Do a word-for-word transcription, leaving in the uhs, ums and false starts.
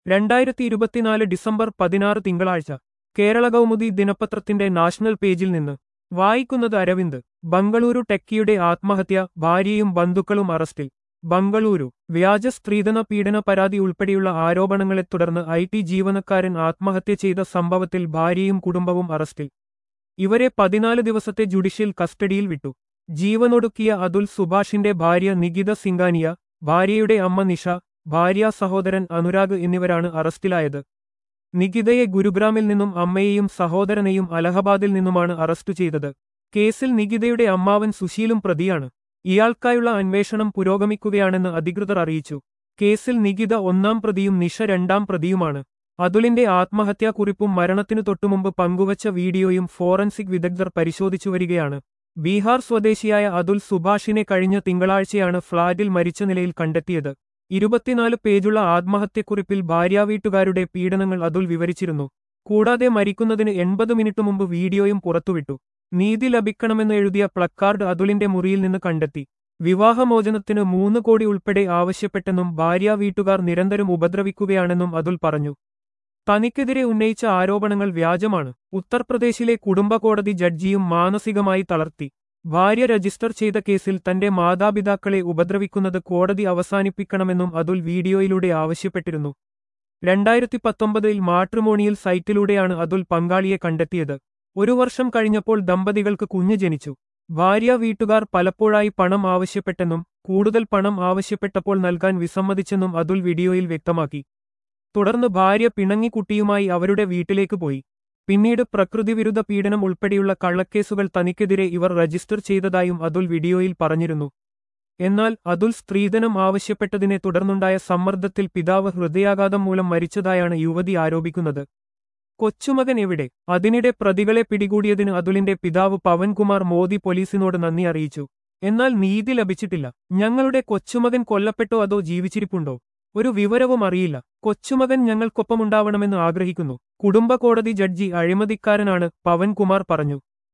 രണ്ടായിരത്തി ഇരുപത്തിനാല് ഡിസംബർ പതിനാറ് തിങ്കളാഴ്ച കേരള കൗമുദി ദിനപത്രത്തിന്റെ നാഷണൽ പേജിൽ നിന്ന് വായിക്കുന്നത് അരവിന്ദ്. ബംഗളൂരു ടെക്കിയുടെ ആത്മഹത്യ, ഭാര്യയും ബന്ധുക്കളും അറസ്റ്റിൽ. ബംഗളൂരു വ്യാജ സ്ത്രീധന പീഡന പരാതി ഉൾപ്പെടെയുള്ള ആരോപണങ്ങളെ തുടർന്ന് ഐ ടി ജീവനക്കാരൻ ആത്മഹത്യ ചെയ്ത സംഭവത്തിൽ ഭാര്യയും കുടുംബവും അറസ്റ്റിൽ. ഇവരെ പതിനാല് ദിവസത്തെ ജുഡീഷ്യൽ കസ്റ്റഡിയിൽ വിട്ടു. ജീവനൊടുക്കിയ അതുൽ സുഭാഷിന്റെ ഭാര്യ നികിത സിംഗാനിയ, ഭാര്യയുടെ അമ്മ നിഷ, ഭാര്യാ സഹോദരൻ അനുരാഗ് എന്നിവരാണ് അറസ്റ്റിലായത്. നികിതയെ ഗുരുഗ്രാമിൽ നിന്നും അമ്മയെയും സഹോദരനെയും അലഹബാദിൽ നിന്നുമാണ് അറസ്റ്റു ചെയ്തത്. കേസിൽ നികിതയുടെ അമ്മാവൻ സുശീലും പ്രതിയാണ്. ഇയാൾക്കായുള്ള അന്വേഷണം പുരോഗമിക്കുകയാണെന്ന് അധികൃതർ അറിയിച്ചു. കേസിൽ നികിത ഒന്നാം പ്രതിയും നിഷ രണ്ടാം പ്രതിയുമാണ്. അതുലിന്റെ ആത്മഹത്യാക്കുറിപ്പും മരണത്തിനു തൊട്ടുമുമ്പ് പങ്കുവച്ച വീഡിയോയും ഫോറൻസിക് വിദഗ്ധർ പരിശോധിച്ചുവരികയാണ്. ബീഹാർ സ്വദേശിയായ അതുൽ സുഭാഷിനെ കഴിഞ്ഞ തിങ്കളാഴ്ചയാണ് ഫ്ളാറ്റിൽ മരിച്ച നിലയിൽ കണ്ടെത്തിയത്. ഇരുപത്തിനാല് പേജുള്ള ആത്മഹത്യക്കുറിപ്പിൽ ഭാര്യാവീട്ടുകാരുടെ പീഡനങ്ങൾ അതുൽ വിവരിച്ചിരുന്നു. കൂടാതെ മരിക്കുന്നതിന് എൺപത് മിനിറ്റ് മുമ്പ് വീഡിയോയും പുറത്തുവിട്ടു. നീതി ലഭിക്കണമെന്ന് എഴുതിയ പ്ലക്കാർഡ് അതുലിന്റെ മുറിയിൽ നിന്ന് കണ്ടെത്തി. വിവാഹമോചനത്തിന് മൂന്ന് കോടി ഉൾപ്പെടെ ആവശ്യപ്പെട്ടെന്നും ഭാര്യാവീട്ടുകാർ നിരന്തരം ഉപദ്രവിക്കുകയാണെന്നും അതുൽ പറഞ്ഞു. തനിക്കെതിരെ ഉന്നയിച്ച ആരോപണങ്ങൾ വ്യാജമാണ്. ഉത്തർപ്രദേശിലെ കുടുംബ കോടതി ജഡ്ജിയും മാനസികമായി തളർത്തി. ഭാര്യ രജിസ്റ്റർ ചെയ്ത കേസിൽ തന്റെ മാതാപിതാക്കളെ ഉപദ്രവിക്കുന്നത് കോടതി അവസാനിപ്പിക്കണമെന്നും അതുൽ വീഡിയോയിലൂടെ ആവശ്യപ്പെട്ടിരുന്നു. രണ്ടായിരത്തി പത്തൊമ്പതിൽ മാട്രിമോണിയൽ സൈറ്റിലൂടെയാണ് അതുൽ പങ്കാളിയെ കണ്ടെത്തിയത്. ഒരു വർഷം കഴിഞ്ഞപ്പോൾ ദമ്പതികൾക്ക് കുഞ്ഞ് ജനിച്ചു. ഭാര്യ വീട്ടുകാർ പലപ്പോഴായി പണം ആവശ്യപ്പെട്ടെന്നും കൂടുതൽ പണം ആവശ്യപ്പെട്ടപ്പോൾ നൽകാൻ വിസമ്മതിച്ചെന്നും അതുൽ വീഡിയോയിൽ വ്യക്തമാക്കി. തുടർന്ന് ഭാര്യ പിണങ്ങി കുട്ടിയുമായി അവരുടെ വീട്ടിലേക്ക് പോയി. പിന്നീട് പ്രകൃതിവിരുദ്ധ പീഡനം ഉൾപ്പെടെയുള്ള കള്ളക്കേസുകൾ തനിക്കെതിരെ ഇവർ രജിസ്റ്റർ ചെയ്തതായും അതുൽ വീഡിയോയിൽ പറഞ്ഞിരുന്നു. എന്നാൽ അതുൽ സ്ത്രീധനം ആവശ്യപ്പെട്ടതിനെ തുടർന്നുണ്ടായ സമ്മർദ്ദത്തിൽ പിതാവ് ഹൃദയാഘാതം മൂലം മരിച്ചതായാണ് യുവതി ആരോപിക്കുന്നത്. കൊച്ചുമകൻ എവിടെ? അതിനിടെ പ്രതികളെ പിടികൂടിയതിന് അതുലിന്റെ പിതാവ് പവൻകുമാർ മോദി പോലീസിനോട് നന്ദി അറിയിച്ചു. എന്നാൽ നീതി ലഭിച്ചിട്ടില്ല. ഞങ്ങളുടെ കൊച്ചുമകൻ കൊല്ലപ്പെട്ടോ അതോ ജീവിച്ചിരിപ്പുണ്ടോ? ഒരു വിവരവും അറിയില്ല. കൊച്ചുമകൻ ഞങ്ങൾക്കൊപ്പമുണ്ടാവണമെന്ന് ആഗ്രഹിക്കുന്നു. കുടുംബ കോടതി ജഡ്ജി അഴിമതിക്കാരനാണ്, പവൻകുമാർ പറഞ്ഞു.